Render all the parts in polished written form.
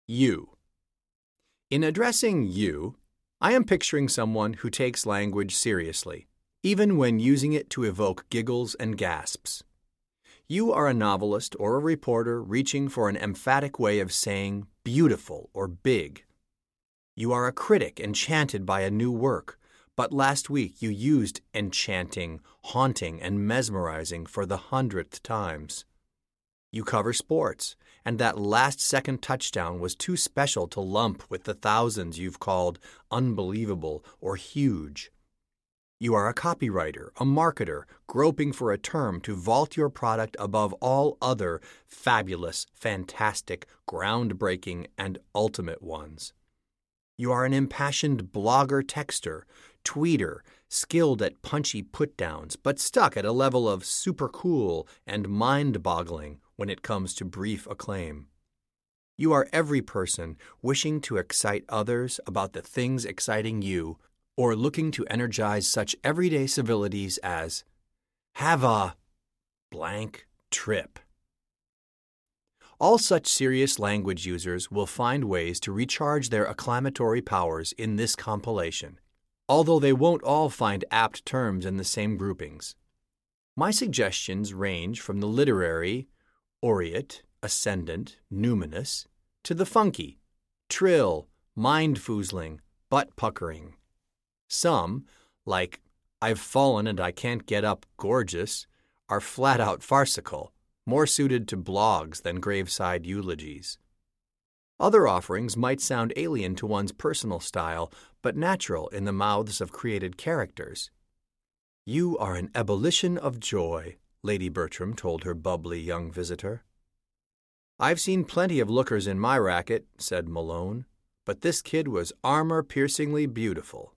You. In addressing you, I am picturing someone who takes language seriously, even when using it to evoke giggles and gasps. You are a novelist or a reporter reaching for an emphatic way of saying beautiful or big. You are a critic enchanted by a new work, but last week you used enchanting, haunting, and mesmerizing for the 100th times. You cover sports, and that last-second touchdown was too special to lump with the thousands you've called unbelievable or huge. You are a copywriter, a marketer, groping for a term to vault your product above all other fabulous, fantastic, groundbreaking, and ultimate ones. You are an impassioned blogger-texter, tweeter, skilled at punchy put-downs, but stuck at a level of super cool and mind-boggling when it comes to brief acclaim. You are every person wishing to excite others about the things exciting you, or looking to energize such everyday civilities as, have a blank trip. All such serious language users will find ways to recharge their acclamatory powers in this compilation, although they won't all find apt terms in the same groupings. My suggestions range from the literary, aureate, ascendant, numinous, to the funky, trill, mind-foozling, butt-puckering. Some, like I've fallen and I can't get up gorgeous, are flat-out farcical, more suited to blogs than graveside eulogies. Other offerings might sound alien to one's personal style, but natural in the mouths of created characters. You are an ebullition of joy, Lady Bertram told her bubbly young visitor. I've seen plenty of lookers in my racket, said Malone, but this kid was armor-piercingly beautiful.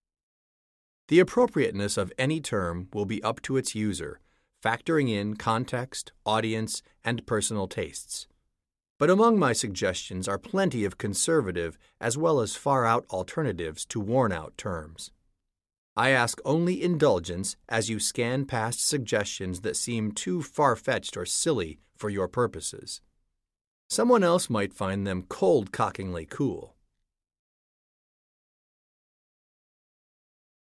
The appropriateness of any term will be up to its user, factoring in context, audience, and personal tastes. But among my suggestions are plenty of conservative as well as far-out alternatives to worn-out terms. I ask only indulgence as you scan past suggestions that seem too far-fetched or silly for your purposes. Someone else might find them cold-cockingly cool.